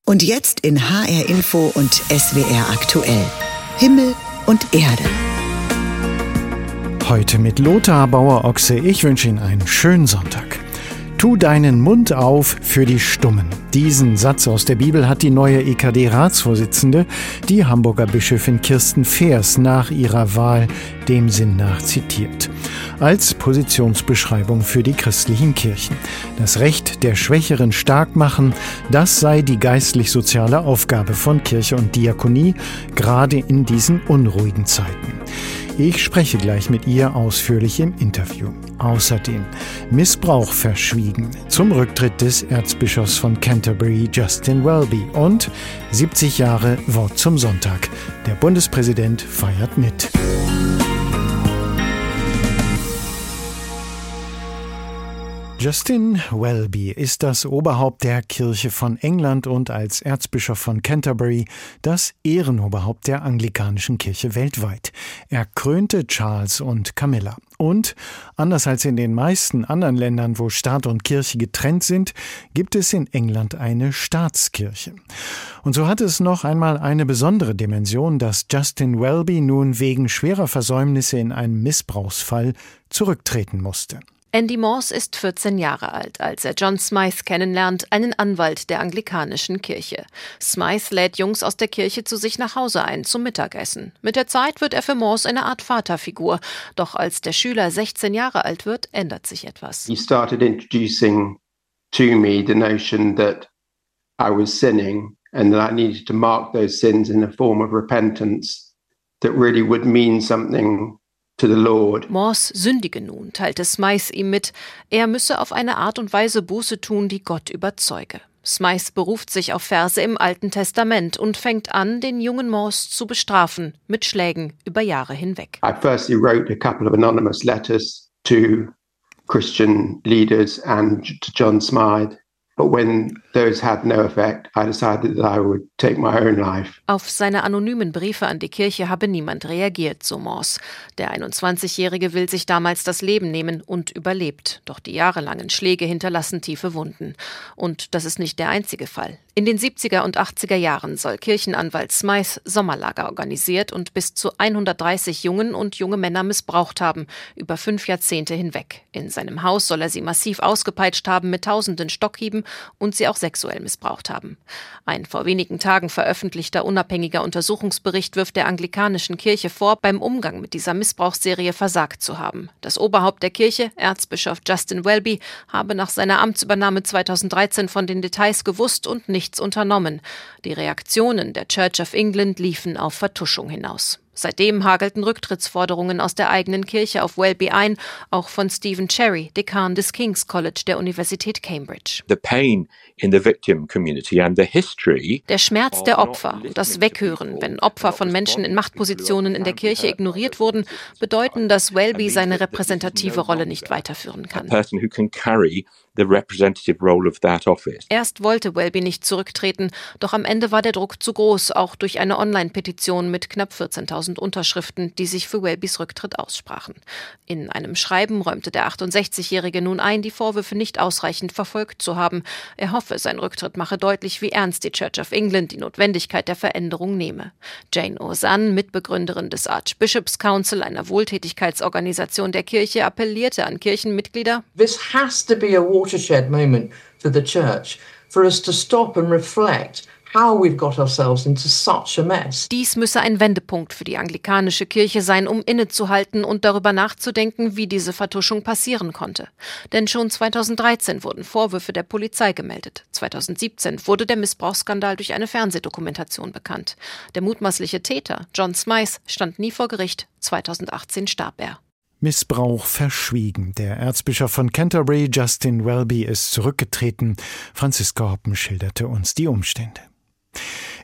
Und jetzt in HR Info und SWR aktuell. Himmel und Erde. Heute mit Lothar Bauer-Ochse. Ich wünsche Ihnen einen schönen Sonntag. Tu deinen Mund auf für die Stummen. Diesen Satz aus der Bibel hat die neue EKD-Ratsvorsitzende, die Hamburger Bischöfin Kirsten Feers, nach ihrer Wahl dem Sinn nach zitiert. Als Positionsbeschreibung für die christlichen Kirchen. Das Recht der Schwächeren stark machen, das sei die geistlich-soziale Aufgabe von Kirche und Diakonie, gerade in diesen unruhigen Zeiten. Ich spreche gleich mit ihr ausführlich im Interview. Außerdem Missbrauch verschwiegen zum Rücktritt des Erzbischofs von Canterbury, Justin Welby, und 70 Jahre Wort zum Sonntag. Der Bundespräsident feiert mit. Justin Welby ist das Oberhaupt der Kirche von England und als Erzbischof von Canterbury das Ehrenoberhaupt der anglikanischen Kirche weltweit. Er krönte Charles und Camilla. Und, anders als in den meisten anderen Ländern, wo Staat und Kirche getrennt sind, gibt es in England eine Staatskirche. Und so hat es noch einmal eine besondere Dimension, dass Justin Welby nun wegen schwerer Versäumnisse in einem Missbrauchsfall zurücktreten musste. Andy Morse ist 14 Jahre alt, als er John Smythe kennenlernt, einen Anwalt der anglikanischen Kirche. Smythe lädt Jungs aus der Kirche zu sich nach Hause ein zum Mittagessen. Mit der Zeit wird er für Morse eine Art Vaterfigur. Doch als der Schüler 16 Jahre alt wird, ändert sich etwas. He started introducing to me the notion that I was sinning and that I needed to mark those sins in a form of repentance that really would mean something to the Lord. Morse sündige nun, teilte Smythe ihm mit. Er müsse auf eine Art und Weise Buße tun, die Gott überzeuge. Smythe beruft sich auf Verse im Alten Testament und fängt an, den jungen Morse zu bestrafen, mit Schlägen über Jahre hinweg. I firstly wrote a couple of anonymous letters to Christian leaders and to John Smythe. But when those had no effect, I decided that I would take my own life. Auf seine anonymen Briefe an die Kirche habe niemand reagiert, so Morse. Der 21-Jährige will sich damals das Leben nehmen und überlebt. Doch die jahrelangen Schläge hinterlassen tiefe Wunden. Und das ist nicht der einzige Fall. In den 70er und 80er Jahren soll Kirchenanwalt Smythe Sommerlager organisiert und bis zu 130 Jungen und junge Männer missbraucht haben, über 5 Jahrzehnte hinweg. In seinem Haus soll er sie massiv ausgepeitscht haben mit tausenden Stockhieben und sie auch sexuell missbraucht haben. Ein vor wenigen Tagen veröffentlichter unabhängiger Untersuchungsbericht wirft der anglikanischen Kirche vor, beim Umgang mit dieser Missbrauchsserie versagt zu haben. Das Oberhaupt der Kirche, Erzbischof Justin Welby, habe nach seiner Amtsübernahme 2013 von den Details gewusst und nichts unternommen. Die Reaktionen der Church of England liefen auf Vertuschung hinaus. Seitdem hagelten Rücktrittsforderungen aus der eigenen Kirche auf Welby ein, auch von Stephen Cherry, Dekan des King's College der Universität Cambridge. The pain in the victim community and the history. Der Schmerz der Opfer und das Weghören, wenn Opfer von Menschen in Machtpositionen in der Kirche ignoriert wurden, bedeuten, dass Welby seine repräsentative Rolle nicht weiterführen kann. Erst wollte Welby nicht zurücktreten, doch am Ende war der Druck zu groß, auch durch eine Online-Petition mit knapp 14.000 Unterschriften, die sich für Welbys Rücktritt aussprachen. In einem Schreiben räumte der 68-Jährige nun ein, die Vorwürfe nicht ausreichend verfolgt zu haben. Er hoffe, sein Rücktritt mache deutlich, wie ernst die Church of England die Notwendigkeit der Veränderung nehme. Jane Ozanne, Mitbegründerin des Archbishops Council, einer Wohltätigkeitsorganisation der Kirche, appellierte an Kirchenmitglieder: This has to be a watershed moment for the church, for us to stop and reflect how we've got ourselves into such a mess. Dies müsse ein Wendepunkt für die anglikanische Kirche sein, um innezuhalten und darüber nachzudenken, wie diese Vertuschung passieren konnte. Denn schon 2013 wurden Vorwürfe der Polizei gemeldet. 2017 wurde der Missbrauchsskandal durch eine Fernsehdokumentation bekannt. Der mutmaßliche Täter, John Smythe, stand nie vor Gericht. 2018 starb er. Missbrauch verschwiegen. Der Erzbischof von Canterbury, Justin Welby, ist zurückgetreten. Franziska Hoppen schilderte uns die Umstände.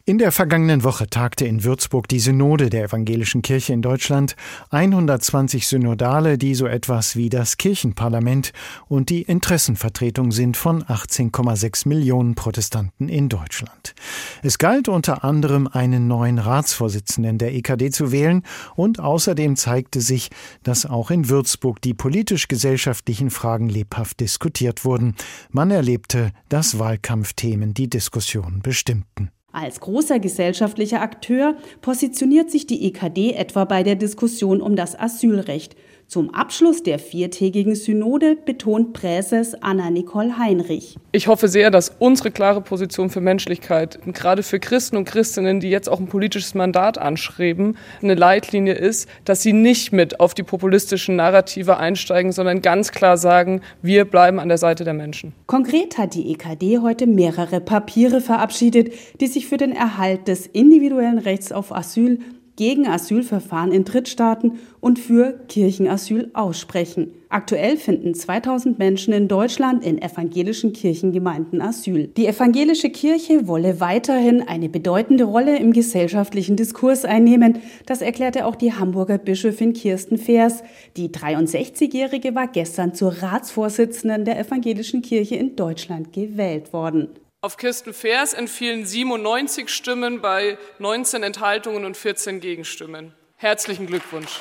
In der vergangenen Woche tagte in Würzburg die Synode der Evangelischen Kirche in Deutschland. 120 Synodale, die so etwas wie das Kirchenparlament und die Interessenvertretung sind von 18,6 Millionen Protestanten in Deutschland. Es galt unter anderem, einen neuen Ratsvorsitzenden der EKD zu wählen, und außerdem zeigte sich, dass auch in Würzburg die politisch-gesellschaftlichen Fragen lebhaft diskutiert wurden. Man erlebte, dass Wahlkampfthemen die Diskussion bestimmten. Als großer gesellschaftlicher Akteur positioniert sich die EKD etwa bei der Diskussion um das Asylrecht. Zum Abschluss der 4-tägigen Synode betont Präses Anna-Nicole Heinrich. Ich hoffe sehr, dass unsere klare Position für Menschlichkeit, gerade für Christen und Christinnen, die jetzt auch ein politisches Mandat anstreben, eine Leitlinie ist, dass sie nicht mit auf die populistischen Narrative einsteigen, sondern ganz klar sagen, wir bleiben an der Seite der Menschen. Konkret hat die EKD heute mehrere Papiere verabschiedet, die sich für den Erhalt des individuellen Rechts auf Asyl, gegen Asylverfahren in Drittstaaten und für Kirchenasyl aussprechen. Aktuell finden 2000 Menschen in Deutschland in evangelischen Kirchengemeinden Asyl. Die evangelische Kirche wolle weiterhin eine bedeutende Rolle im gesellschaftlichen Diskurs einnehmen. Das erklärte auch die Hamburger Bischöfin Kirsten Feers. Die 63-Jährige war gestern zur Ratsvorsitzenden der evangelischen Kirche in Deutschland gewählt worden. Auf Kirsten Feers entfielen 97 Stimmen bei 19 Enthaltungen und 14 Gegenstimmen. Herzlichen Glückwunsch.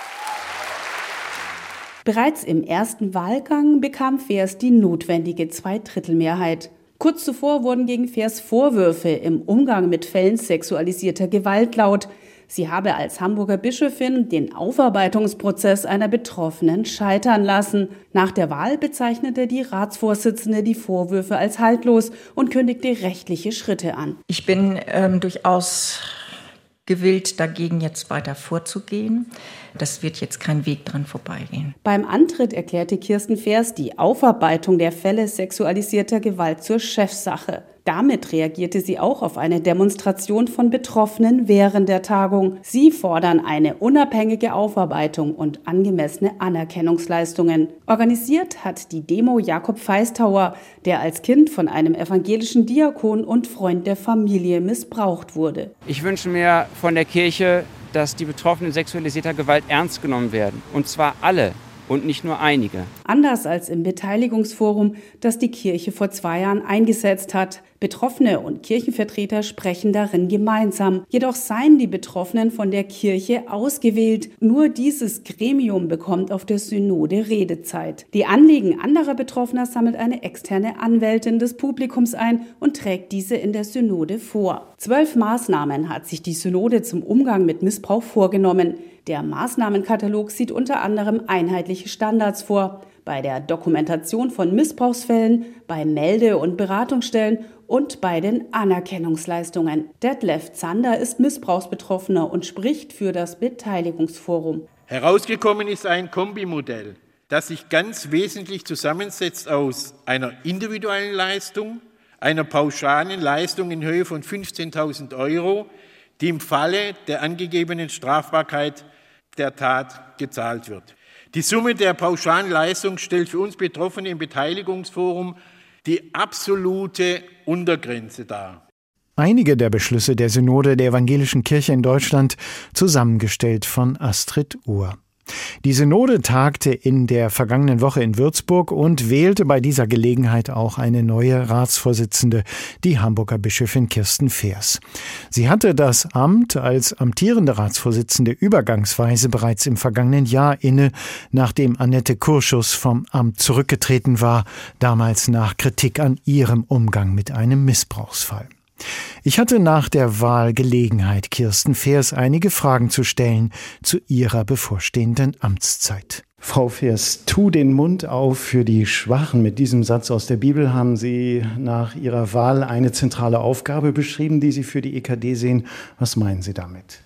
Bereits im ersten Wahlgang bekam Feers die notwendige 2/3-Mehrheit. Kurz zuvor wurden gegen Feers Vorwürfe im Umgang mit Fällen sexualisierter Gewalt laut. Sie habe als Hamburger Bischöfin den Aufarbeitungsprozess einer Betroffenen scheitern lassen. Nach der Wahl bezeichnete die Ratsvorsitzende die Vorwürfe als haltlos und kündigte rechtliche Schritte an. Ich bin durchaus gewillt, dagegen jetzt weiter vorzugehen. Das wird jetzt kein Weg dran vorbeigehen. Beim Antritt erklärte Kirsten Feers die Aufarbeitung der Fälle sexualisierter Gewalt zur Chefsache. Damit reagierte sie auch auf eine Demonstration von Betroffenen während der Tagung. Sie fordern eine unabhängige Aufarbeitung und angemessene Anerkennungsleistungen. Organisiert hat die Demo Jakob Feistauer, der als Kind von einem evangelischen Diakon und Freund der Familie missbraucht wurde. Ich wünsche mir von der Kirche, dass die Betroffenen sexualisierter Gewalt ernst genommen werden. Und zwar alle. Und nicht nur einige. Anders als im Beteiligungsforum, das die Kirche vor 2 Jahren eingesetzt hat. Betroffene und Kirchenvertreter sprechen darin gemeinsam. Jedoch seien die Betroffenen von der Kirche ausgewählt. Nur dieses Gremium bekommt auf der Synode Redezeit. Die Anliegen anderer Betroffener sammelt eine externe Anwältin des Publikums ein und trägt diese in der Synode vor. 12 Maßnahmen hat sich die Synode zum Umgang mit Missbrauch vorgenommen. Der Maßnahmenkatalog sieht unter anderem einheitliche Standards vor, bei der Dokumentation von Missbrauchsfällen, bei Melde- und Beratungsstellen und bei den Anerkennungsleistungen. Detlef Zander ist Missbrauchsbetroffener und spricht für das Beteiligungsforum. Herausgekommen ist ein Kombimodell, das sich ganz wesentlich zusammensetzt aus einer individuellen Leistung, einer pauschalen Leistung in Höhe von 15.000 €, die im Falle der angegebenen Strafbarkeit der Tat gezahlt wird. Die Summe der pauschalen Leistung stellt für uns Betroffene im Beteiligungsforum die absolute Untergrenze dar. Einige der Beschlüsse der Synode der Evangelischen Kirche in Deutschland, zusammengestellt von Astrid Uhr. Die Synode tagte in der vergangenen Woche in Würzburg und wählte bei dieser Gelegenheit auch eine neue Ratsvorsitzende, die Hamburger Bischöfin Kirsten Feers. Sie hatte das Amt als amtierende Ratsvorsitzende übergangsweise bereits im vergangenen Jahr inne, nachdem Annette Kurschus vom Amt zurückgetreten war, damals nach Kritik an ihrem Umgang mit einem Missbrauchsfall. Ich hatte nach der Wahl Gelegenheit, Kirsten Feers einige Fragen zu stellen zu ihrer bevorstehenden Amtszeit. Frau Feers, tu den Mund auf für die Schwachen. Mit diesem Satz aus der Bibel haben Sie nach Ihrer Wahl eine zentrale Aufgabe beschrieben, die Sie für die EKD sehen. Was meinen Sie damit?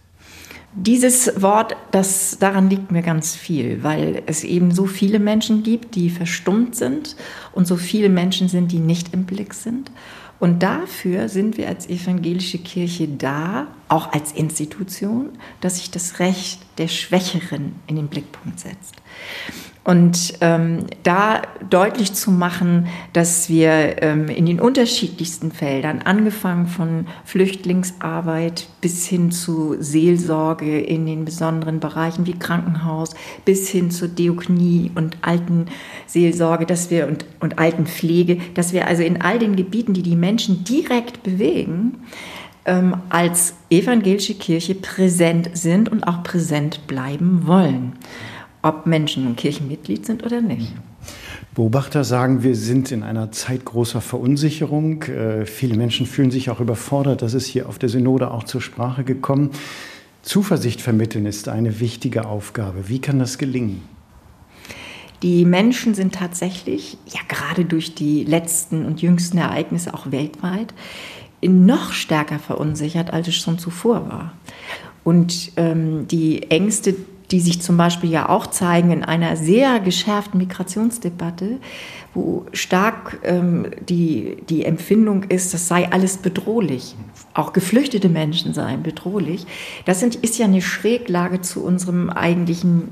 Dieses Wort, daran liegt mir ganz viel, weil es eben so viele Menschen gibt, die verstummt sind und so viele Menschen sind, die nicht im Blick sind. Und dafür sind wir als evangelische Kirche da, auch als Institution, dass sich das Recht der Schwächeren in den Blickpunkt setzt. Und da deutlich zu machen, dass wir in den unterschiedlichsten Feldern, angefangen von Flüchtlingsarbeit bis hin zu Seelsorge in den besonderen Bereichen wie Krankenhaus, bis hin zur Diakonie und Altenseelsorge, und Altenpflege, dass wir also in all den Gebieten, die die Menschen direkt bewegen, als evangelische Kirche präsent sind und auch präsent bleiben wollen. Ob Menschen nun Kirchenmitglied sind oder nicht. Beobachter sagen, wir sind in einer Zeit großer Verunsicherung. Viele Menschen fühlen sich auch überfordert. Das ist hier auf der Synode auch zur Sprache gekommen. Zuversicht vermitteln ist eine wichtige Aufgabe. Wie kann das gelingen? Die Menschen sind tatsächlich, ja gerade durch die letzten und jüngsten Ereignisse auch weltweit, noch stärker verunsichert, als es schon zuvor war. Und die Ängste, die sich zum Beispiel ja auch zeigen in einer sehr geschärften Migrationsdebatte, wo stark die Empfindung ist, das sei alles bedrohlich. Auch geflüchtete Menschen seien bedrohlich. Das ist ja eine Schräglage zu unserem eigentlichen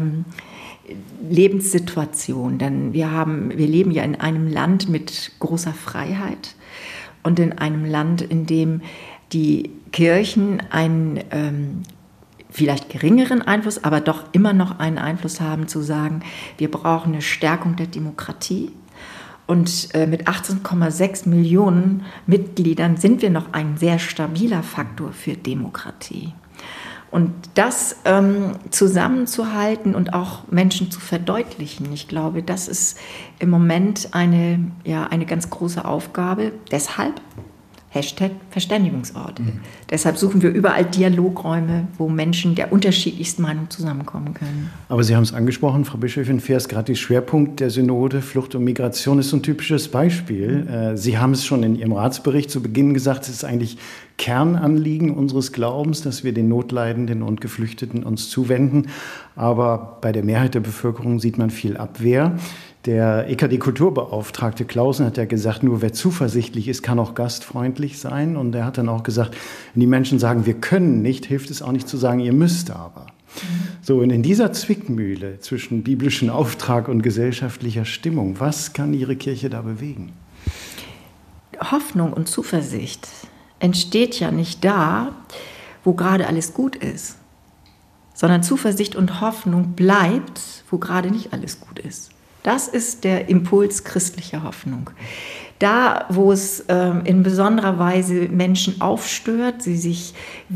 Lebenssituation. Denn wir leben ja in einem Land mit großer Freiheit und in einem Land, in dem die Kirchen einen vielleicht geringeren Einfluss, aber doch immer noch einen Einfluss haben, zu sagen, wir brauchen eine Stärkung der Demokratie. Und mit 18,6 Millionen Mitgliedern sind wir noch ein sehr stabiler Faktor für Demokratie. Und das zusammenzuhalten und auch Menschen zu verdeutlichen, ich glaube, das ist im Moment eine ganz große Aufgabe. Deshalb #Verständigungsort. Deshalb suchen wir überall Dialogräume, wo Menschen der unterschiedlichsten Meinung zusammenkommen können. Aber Sie haben es angesprochen, Frau Bischöfin Feers, gerade die Schwerpunkt der Synode, Flucht und Migration ist so ein typisches Beispiel. Sie haben es schon in Ihrem Ratsbericht zu Beginn gesagt, es ist eigentlich Kernanliegen unseres Glaubens, dass wir den Notleidenden und Geflüchteten uns zuwenden. Aber bei der Mehrheit der Bevölkerung sieht man viel Abwehr. Der EKD-Kulturbeauftragte Clausen hat ja gesagt, nur wer zuversichtlich ist, kann auch gastfreundlich sein. Und er hat dann auch gesagt, wenn die Menschen sagen, wir können nicht, hilft es auch nicht zu sagen, ihr müsst aber. So, und in dieser Zwickmühle zwischen biblischem Auftrag und gesellschaftlicher Stimmung, was kann Ihre Kirche da bewegen? Hoffnung und Zuversicht entsteht ja nicht da, wo gerade alles gut ist, sondern Zuversicht und Hoffnung bleibt, wo gerade nicht alles gut ist. Das ist der Impuls christlicher Hoffnung. Da, wo es in besonderer Weise Menschen aufstört, sie sich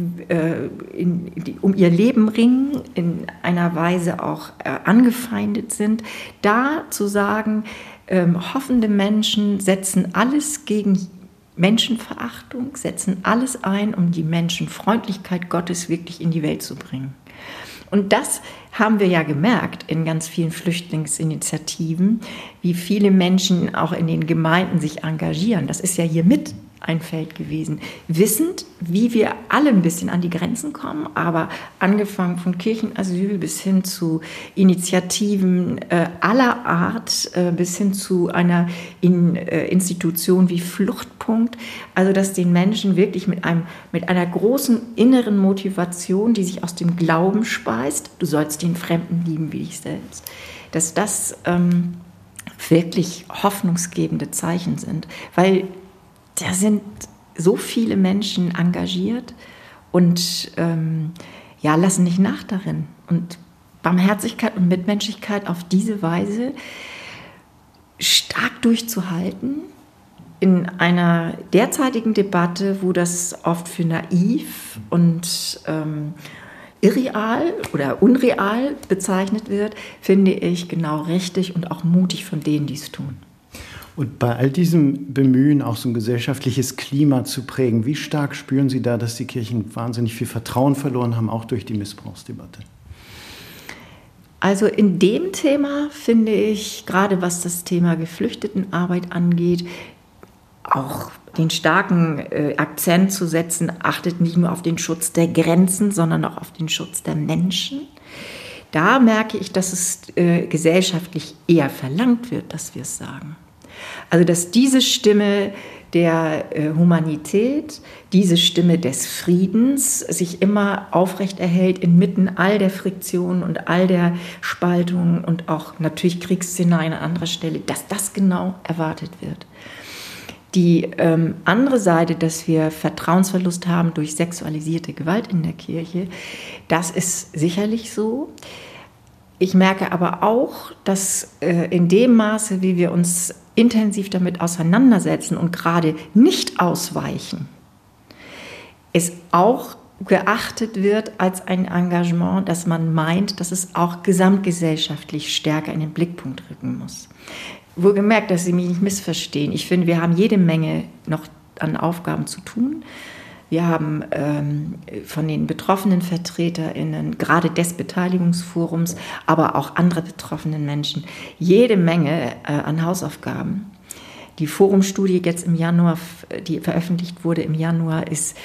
um ihr Leben ringen, in einer Weise auch angefeindet sind, da zu sagen, hoffende Menschen setzen alles gegen Menschenverachtung, setzen alles ein, um die Menschenfreundlichkeit Gottes wirklich in die Welt zu bringen. Und das haben wir ja gemerkt in ganz vielen Flüchtlingsinitiativen, wie viele Menschen auch in den Gemeinden sich engagieren. Das ist ja hier mit ein Feld gewesen, wissend, wie wir alle ein bisschen an die Grenzen kommen, aber angefangen von Kirchenasyl bis hin zu Initiativen aller Art, bis hin zu einer Institution wie Fluchtpunkt, also dass den Menschen wirklich mit einer großen inneren Motivation, die sich aus dem Glauben speist, du sollst den Fremden lieben wie dich selbst, dass das wirklich hoffnungsgebende Zeichen sind, weil da sind so viele Menschen engagiert und lassen nicht nach darin. Und Barmherzigkeit und Mitmenschlichkeit auf diese Weise stark durchzuhalten in einer derzeitigen Debatte, wo das oft für naiv und irreal oder unreal bezeichnet wird, finde ich genau richtig und auch mutig von denen, die es tun. Und bei all diesem Bemühen, auch so ein gesellschaftliches Klima zu prägen, wie stark spüren Sie da, dass die Kirchen wahnsinnig viel Vertrauen verloren haben, auch durch die Missbrauchsdebatte? Also in dem Thema finde ich, gerade was das Thema Geflüchtetenarbeit angeht, auch den starken Akzent zu setzen, achtet nicht nur auf den Schutz der Grenzen, sondern auch auf den Schutz der Menschen. Da merke ich, dass es gesellschaftlich eher verlangt wird, dass wir es sagen. Also dass diese Stimme der Humanität, diese Stimme des Friedens sich immer aufrechterhält inmitten all der Friktionen und all der Spaltungen und auch natürlich Kriegsszenarien an anderer Stelle, dass das genau erwartet wird. Die andere Seite, dass wir Vertrauensverlust haben durch sexualisierte Gewalt in der Kirche, das ist sicherlich so. Ich merke aber auch, dass in dem Maße, wie wir uns intensiv damit auseinandersetzen und gerade nicht ausweichen, es auch geachtet wird als ein Engagement, dass man meint, dass es auch gesamtgesellschaftlich stärker in den Blickpunkt rücken muss. Wohlgemerkt, dass Sie mich nicht missverstehen. Ich finde, wir haben jede Menge noch an Aufgaben zu tun. Wir haben von den betroffenen VertreterInnen, gerade des Beteiligungsforums, aber auch andere betroffenen Menschen, jede Menge an Hausaufgaben. Die Forumstudie jetzt im Januar, die veröffentlicht wurde im Januar, ist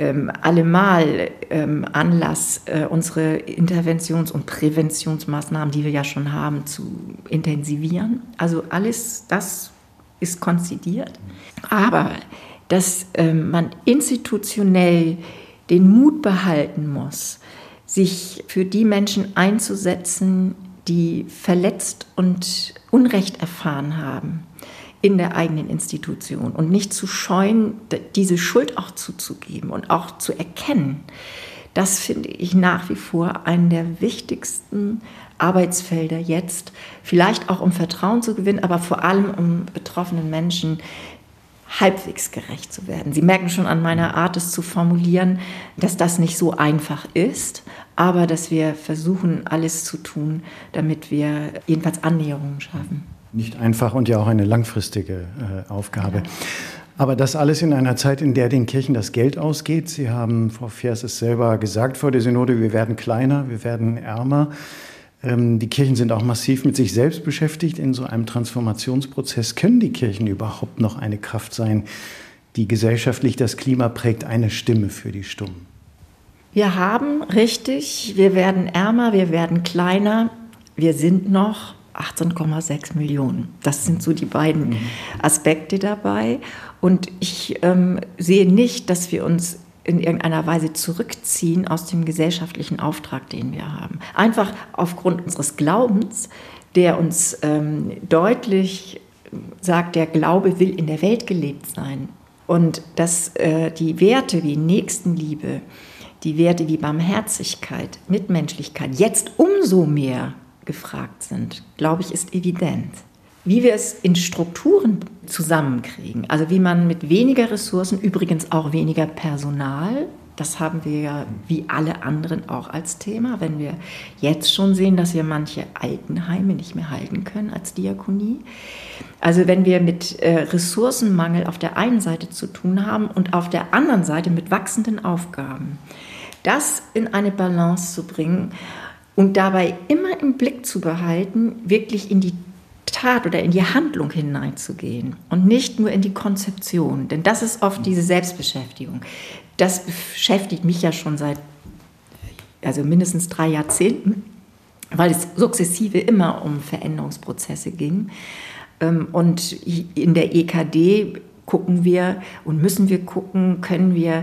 allemal Anlass, unsere Interventions- und Präventionsmaßnahmen, die wir ja schon haben, zu intensivieren. Also alles das ist konzidiert. Aber dass man institutionell den Mut behalten muss, sich für die Menschen einzusetzen, die verletzt und Unrecht erfahren haben in der eigenen Institution und nicht zu scheuen, diese Schuld auch zuzugeben und auch zu erkennen. Das finde ich nach wie vor einen der wichtigsten Arbeitsfelder jetzt, vielleicht auch um Vertrauen zu gewinnen, aber vor allem um betroffenen Menschen halbwegs gerecht zu werden. Sie merken schon an meiner Art, es zu formulieren, dass das nicht so einfach ist, aber dass wir versuchen, alles zu tun, damit wir jedenfalls Annäherungen schaffen. Nicht einfach und ja auch eine langfristige Aufgabe. Ja. Aber das alles in einer Zeit, in der den Kirchen das Geld ausgeht. Sie haben, Frau Feers, es selber gesagt vor der Synode, wir werden kleiner, wir werden ärmer. Die Kirchen sind auch massiv mit sich selbst beschäftigt in so einem Transformationsprozess. Können die Kirchen überhaupt noch eine Kraft sein, die gesellschaftlich das Klima prägt, eine Stimme für die Stummen? Wir haben, richtig, wir werden ärmer, wir werden kleiner, wir sind noch 18,6 Millionen. Das sind so die beiden Aspekte dabei. Und ich sehe nicht, dass wir uns in irgendeiner Weise zurückziehen aus dem gesellschaftlichen Auftrag, den wir haben. Einfach aufgrund unseres Glaubens, der uns deutlich sagt, der Glaube will in der Welt gelebt sein. Und dass die Werte wie Nächstenliebe, die Werte wie Barmherzigkeit, Mitmenschlichkeit jetzt umso mehr gefragt sind, glaube ich, ist evident. Wie wir es in Strukturen zusammenkriegen, also wie man mit weniger Ressourcen, übrigens auch weniger Personal, das haben wir ja wie alle anderen auch als Thema, wenn wir jetzt schon sehen, dass wir manche Altenheime nicht mehr halten können als Diakonie. Also wenn wir mit Ressourcenmangel auf der einen Seite zu tun haben und auf der anderen Seite mit wachsenden Aufgaben, das in eine Balance zu bringen und dabei immer im Blick zu behalten, wirklich in die Tat oder in die Handlung hineinzugehen und nicht nur in die Konzeption. Denn das ist oft diese Selbstbeschäftigung. Das beschäftigt mich ja schon seit mindestens 3 Jahrzehnten, weil es sukzessive immer um Veränderungsprozesse ging. Und in der EKD gucken wir und müssen wir gucken, können wir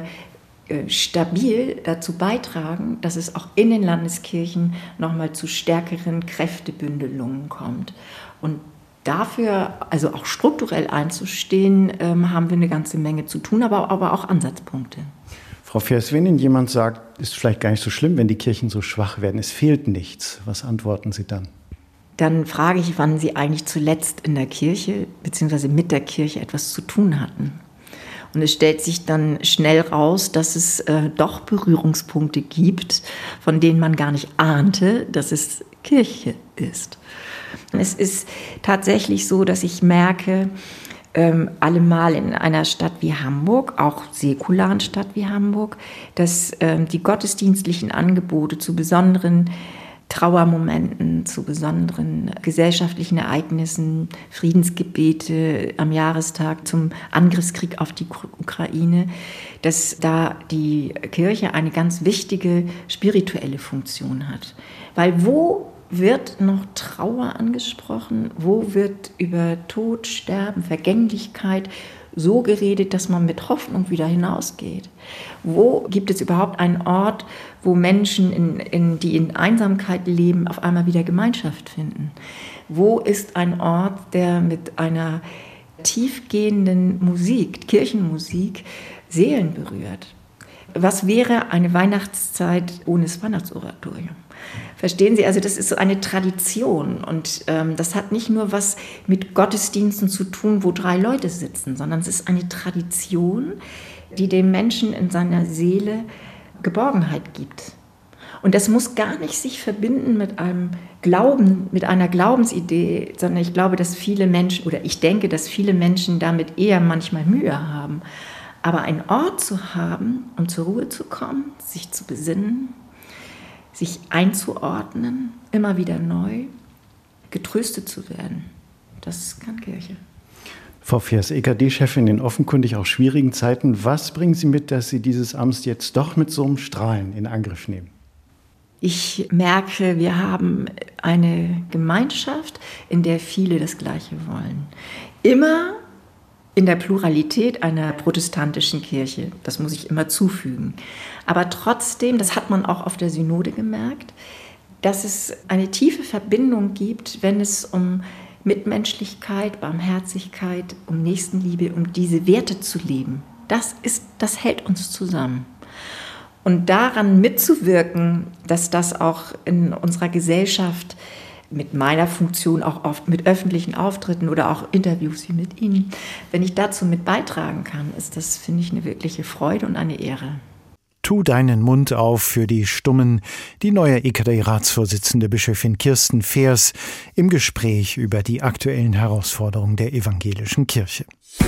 stabil dazu beitragen, dass es auch in den Landeskirchen nochmal zu stärkeren Kräftebündelungen kommt. Und dafür, also auch strukturell einzustehen, haben wir eine ganze Menge zu tun, aber auch Ansatzpunkte. Frau Feers, wenn Ihnen jemand sagt, ist vielleicht gar nicht so schlimm, wenn die Kirchen so schwach werden, es fehlt nichts, was antworten Sie dann? Dann frage ich, wann Sie eigentlich zuletzt in der Kirche bzw. mit der Kirche etwas zu tun hatten. Und es stellt sich dann schnell raus, dass es doch Berührungspunkte gibt, von denen man gar nicht ahnte, dass es Kirche ist. Und es ist tatsächlich so, dass ich merke, allemal in einer Stadt wie Hamburg, auch säkularen Stadt wie Hamburg, dass die gottesdienstlichen Angebote zu besonderen Trauermomenten, zu besonderen gesellschaftlichen Ereignissen, Friedensgebete am Jahrestag zum Angriffskrieg auf die Ukraine, dass da die Kirche eine ganz wichtige spirituelle Funktion hat. Weil wo wird noch Trauer angesprochen? Wo wird über Tod, Sterben, Vergänglichkeit, so geredet, dass man mit Hoffnung wieder hinausgeht? Wo gibt es überhaupt einen Ort, wo Menschen, die in Einsamkeit leben, auf einmal wieder Gemeinschaft finden? Wo ist ein Ort, der mit einer tiefgehenden Musik, Kirchenmusik, Seelen berührt? Was wäre eine Weihnachtszeit ohne das Weihnachtsoratorium? Verstehen Sie, also das ist so eine Tradition und das hat nicht nur was mit Gottesdiensten zu tun, wo 3 Leute sitzen, sondern es ist eine Tradition, die dem Menschen in seiner Seele Geborgenheit gibt. Und das muss gar nicht sich verbinden mit einem Glauben, mit einer Glaubensidee, sondern ich glaube, dass viele Menschen, oder ich denke, dass viele Menschen damit eher manchmal Mühe haben. Aber einen Ort zu haben, um zur Ruhe zu kommen, sich zu besinnen, sich einzuordnen, immer wieder neu, getröstet zu werden, das kann Kirche. Frau Feers, EKD-Chefin in offenkundig auch schwierigen Zeiten. Was bringen Sie mit, dass Sie dieses Amt jetzt doch mit so einem Strahlen in Angriff nehmen? Ich merke, wir haben eine Gemeinschaft, in der viele das Gleiche wollen. Immer in der Pluralität einer protestantischen Kirche, das muss ich immer zufügen. Aber trotzdem, das hat man auch auf der Synode gemerkt, dass es eine tiefe Verbindung gibt, wenn es um Mitmenschlichkeit, Barmherzigkeit, um Nächstenliebe, um diese Werte zu leben. Das hält uns zusammen. Und daran mitzuwirken, dass das auch in unserer Gesellschaft mit meiner Funktion auch oft mit öffentlichen Auftritten oder auch Interviews wie mit Ihnen, wenn ich dazu mit beitragen kann, ist das, finde ich, eine wirkliche Freude und eine Ehre. Tu deinen Mund auf für die Stummen, die neue EKD-Ratsvorsitzende Bischöfin Kirsten Feers im Gespräch über die aktuellen Herausforderungen der evangelischen Kirche.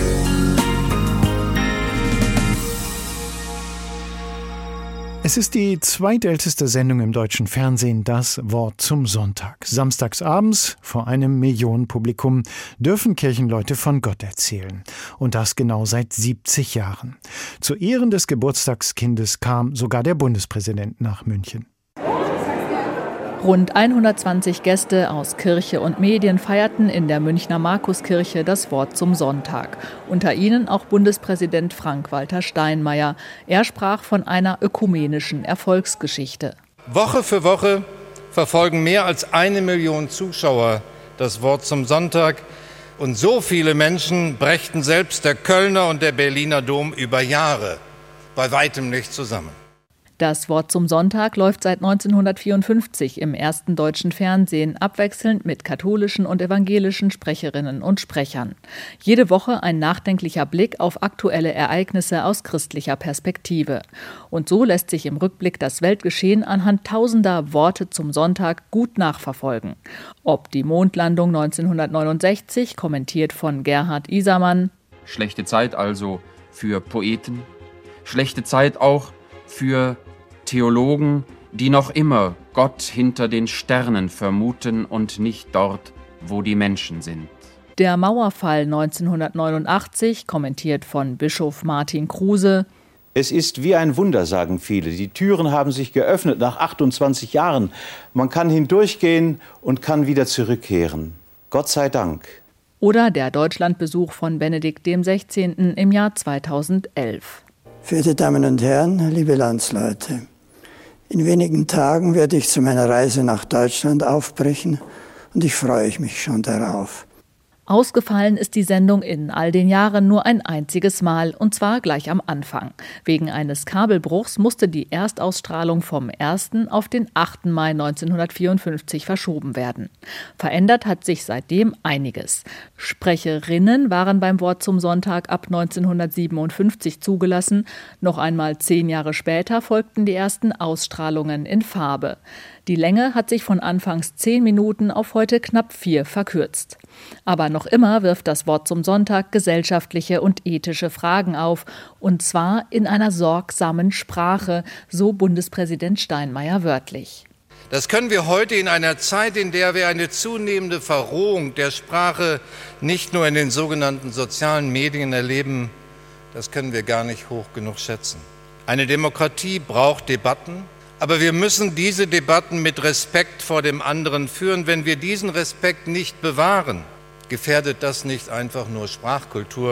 Es ist die zweitälteste Sendung im deutschen Fernsehen, das Wort zum Sonntag. Samstagsabends vor einem Millionenpublikum dürfen Kirchenleute von Gott erzählen. Und das genau seit 70 Jahren. Zu Ehren des Geburtstagskindes kam sogar der Bundespräsident nach München. Rund 120 Gäste aus Kirche und Medien feierten in der Münchner Markuskirche das Wort zum Sonntag. Unter ihnen auch Bundespräsident Frank-Walter Steinmeier. Er sprach von einer ökumenischen Erfolgsgeschichte. Woche für Woche verfolgen mehr als 1 Million Zuschauer das Wort zum Sonntag. Und so viele Menschen brächten selbst der Kölner und der Berliner Dom über Jahre bei weitem nicht zusammen. Das Wort zum Sonntag läuft seit 1954 im ersten deutschen Fernsehen, abwechselnd mit katholischen und evangelischen Sprecherinnen und Sprechern. Jede Woche ein nachdenklicher Blick auf aktuelle Ereignisse aus christlicher Perspektive. Und so lässt sich im Rückblick das Weltgeschehen anhand tausender Worte zum Sonntag gut nachverfolgen. Ob die Mondlandung 1969, kommentiert von Gerhard Isermann. Schlechte Zeit also für Poeten, schlechte Zeit auch für Theologen, die noch immer Gott hinter den Sternen vermuten und nicht dort, wo die Menschen sind. Der Mauerfall 1989, kommentiert von Bischof Martin Kruse. Es ist wie ein Wunder, sagen viele. Die Türen haben sich geöffnet nach 28 Jahren. Man kann hindurchgehen und kann wieder zurückkehren. Gott sei Dank. Oder der Deutschlandbesuch von Benedikt XVI. Im Jahr 2011. Verehrte Damen und Herren, liebe Landsleute, in wenigen Tagen werde ich zu meiner Reise nach Deutschland aufbrechen und ich freue mich schon darauf. Ausgefallen ist die Sendung in all den Jahren nur ein einziges Mal, und zwar gleich am Anfang. Wegen eines Kabelbruchs musste die Erstausstrahlung vom 1. auf den 8. Mai 1954 verschoben werden. Verändert hat sich seitdem einiges. Sprecherinnen waren beim Wort zum Sonntag ab 1957 zugelassen. Noch einmal 10 Jahre später folgten die ersten Ausstrahlungen in Farbe. Die Länge hat sich von anfangs 10 Minuten auf heute knapp 4 verkürzt. Aber noch immer wirft das Wort zum Sonntag gesellschaftliche und ethische Fragen auf. Und zwar in einer sorgsamen Sprache, so Bundespräsident Steinmeier wörtlich. Das können wir heute in einer Zeit, in der wir eine zunehmende Verrohung der Sprache nicht nur in den sogenannten sozialen Medien erleben, das können wir gar nicht hoch genug schätzen. Eine Demokratie braucht Debatten. Aber wir müssen diese Debatten mit Respekt vor dem anderen führen. Wenn wir diesen Respekt nicht bewahren, gefährdet das nicht einfach nur Sprachkultur,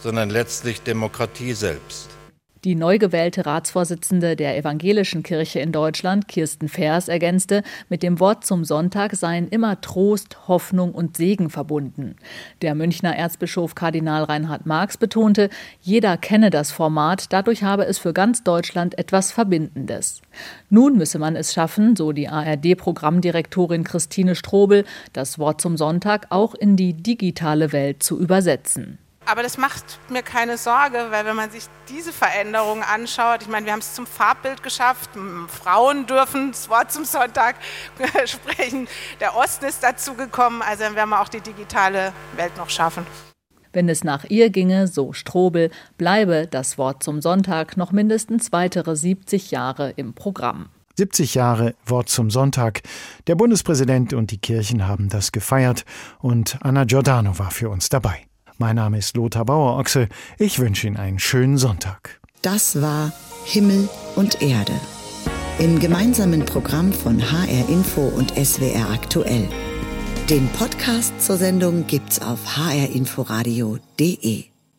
sondern letztlich Demokratie selbst. Die neu gewählte Ratsvorsitzende der Evangelischen Kirche in Deutschland, Kirsten Fers, ergänzte, mit dem Wort zum Sonntag seien immer Trost, Hoffnung und Segen verbunden. Der Münchner Erzbischof Kardinal Reinhard Marx betonte, jeder kenne das Format, dadurch habe es für ganz Deutschland etwas Verbindendes. Nun müsse man es schaffen, so die ARD-Programmdirektorin Christine Strobel, das Wort zum Sonntag auch in die digitale Welt zu übersetzen. Aber das macht mir keine Sorge, weil wenn man sich diese Veränderungen anschaut, ich meine, wir haben es zum Farbbild geschafft, Frauen dürfen das Wort zum Sonntag sprechen, der Osten ist dazu gekommen, also dann werden wir auch die digitale Welt noch schaffen. Wenn es nach ihr ginge, so Strobel, bleibe das Wort zum Sonntag noch mindestens weitere 70 Jahre im Programm. 70 Jahre Wort zum Sonntag. Der Bundespräsident und die Kirchen haben das gefeiert und Anna Giordano war für uns dabei. Mein Name ist Lothar Bauer-Ochse. Ich wünsche Ihnen einen schönen Sonntag. Das war Himmel und Erde. Im gemeinsamen Programm von HR Info und SWR Aktuell. Den Podcast zur Sendung gibt's auf hrinforadio.de.